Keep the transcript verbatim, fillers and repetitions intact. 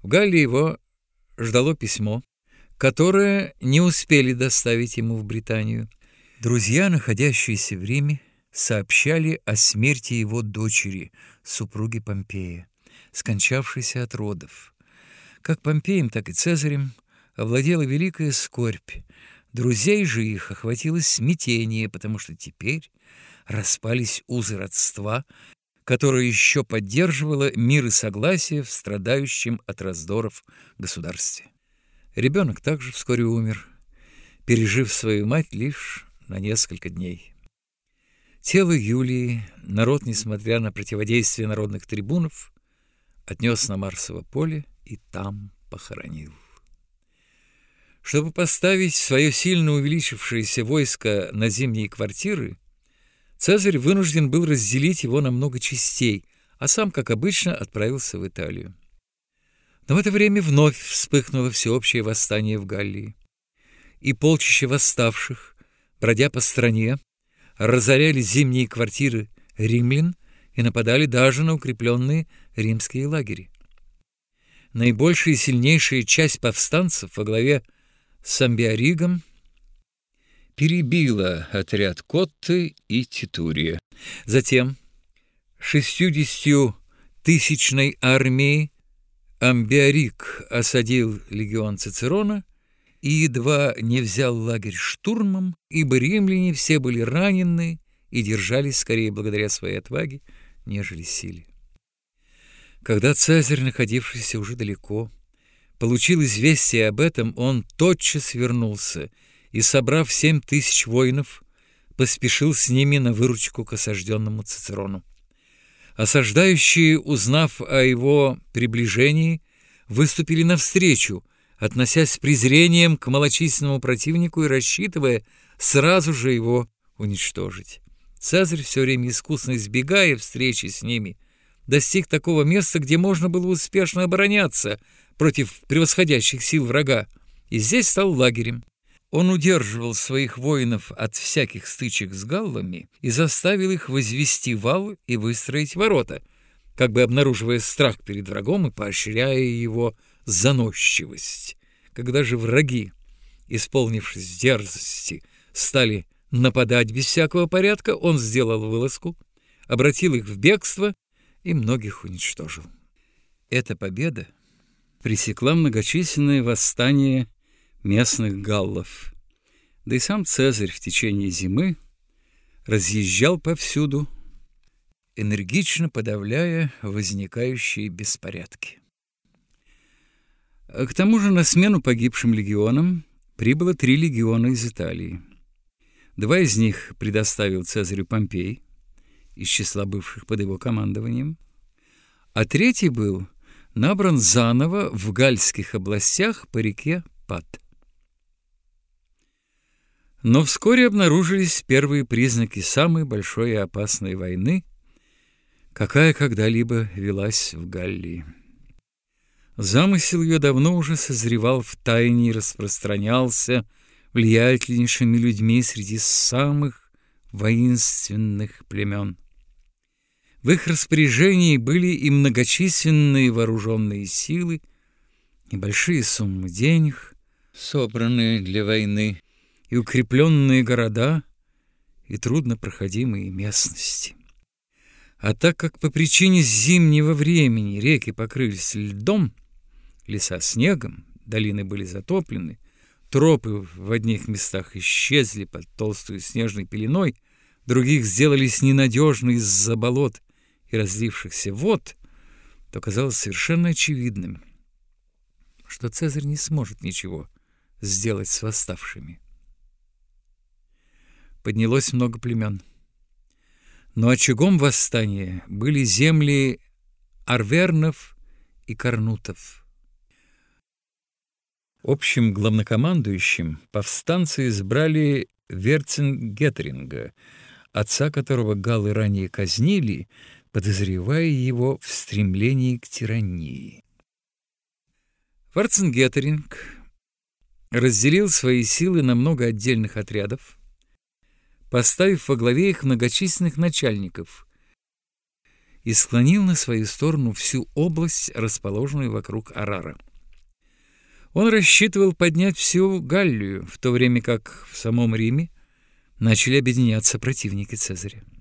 В Галлии его ждало письмо, которое не успели доставить ему в Британию. Друзья, находящиеся в Риме, сообщали о смерти его дочери, супруги Помпея, скончавшейся от родов. Как Помпеем, так и Цезарем овладела великая скорбь. Друзей же их охватило смятение, потому что теперь распались узы родства, которое еще поддерживало мир и согласие в страдающем от раздоров государстве. Ребенок также вскоре умер, пережив свою мать лишь на несколько дней. Тело Юлии народ, несмотря на противодействие народных трибунов, отнес на Марсово поле и там похоронил. Чтобы поставить свое сильно увеличившееся войско на зимние квартиры, Цезарь вынужден был разделить его на много частей, а сам, как обычно, отправился в Италию. Но в это время вновь вспыхнуло всеобщее восстание в Галлии, и полчища восставших, бродя по стране, разоряли зимние квартиры римлян и нападали даже на укрепленные римские лагеря. Наибольшая и сильнейшая часть повстанцев во главе с Амбиаригом перебила отряд Котты и Титурия. Затем шестьюдесятитысячной армией Амбиариг осадил легион Цицерона и едва не взял лагерь штурмом, ибо римляне все были ранены и держались скорее благодаря своей отваге, нежели силе. Когда Цезарь, находившийся уже далеко, получил известие об этом, он тотчас вернулся и, собрав семь тысяч воинов, поспешил с ними на выручку к осажденному Цицерону. Осаждающие, узнав о его приближении, выступили навстречу, относясь с презрением к малочисленному противнику и рассчитывая сразу же его уничтожить. Цезарь, все время искусно избегая встречи с ними, достиг такого места, где можно было успешно обороняться против превосходящих сил врага, и здесь стал лагерем. Он удерживал своих воинов от всяких стычек с галлами и заставил их возвести вал и выстроить ворота, как бы обнаруживая страх перед врагом и поощряя его заносчивость. Когда же враги, исполнившись дерзости, стали нападать без всякого порядка, он сделал вылазку, обратил их в бегство и многих уничтожил. Эта победа пресекла многочисленные восстания местных галлов. Да и сам Цезарь в течение зимы разъезжал повсюду, энергично подавляя возникающие беспорядки. К тому же на смену погибшим легионам прибыло три легиона из Италии. Два из них предоставил Цезарю Помпей, из числа бывших под его командованием, а третий был набран заново в гальских областях по реке Пат. Но вскоре обнаружились первые признаки самой большой и опасной войны, какая когда-либо велась в Галлии. Замысел ее давно уже созревал в тайне и распространялся влиятельнейшими людьми среди самых воинственных племен. В их распоряжении были и многочисленные вооруженные силы, и большие суммы денег, собранные для войны, и укрепленные города, и труднопроходимые местности. А так как по причине зимнего времени реки покрылись льдом, леса снегом, долины были затоплены, тропы в одних местах исчезли под толстой снежной пеленой, других сделались ненадежны из-за болот и разлившихся вод, то казалось совершенно очевидным, что Цезарь не сможет ничего сделать с восставшими. Поднялось много племен. Но очагом восстания были земли арвернов и карнутов. Общим главнокомандующим повстанцы избрали Верцингеторинга, отца которого галлы ранее казнили, подозревая его в стремлении к тирании. Верцингеторинг разделил свои силы на много отдельных отрядов, поставив во главе их многочисленных начальников, и склонил на свою сторону всю область, расположенную вокруг Арара. Он рассчитывал поднять всю Галлию, в то время как в самом Риме начали объединяться противники Цезаря.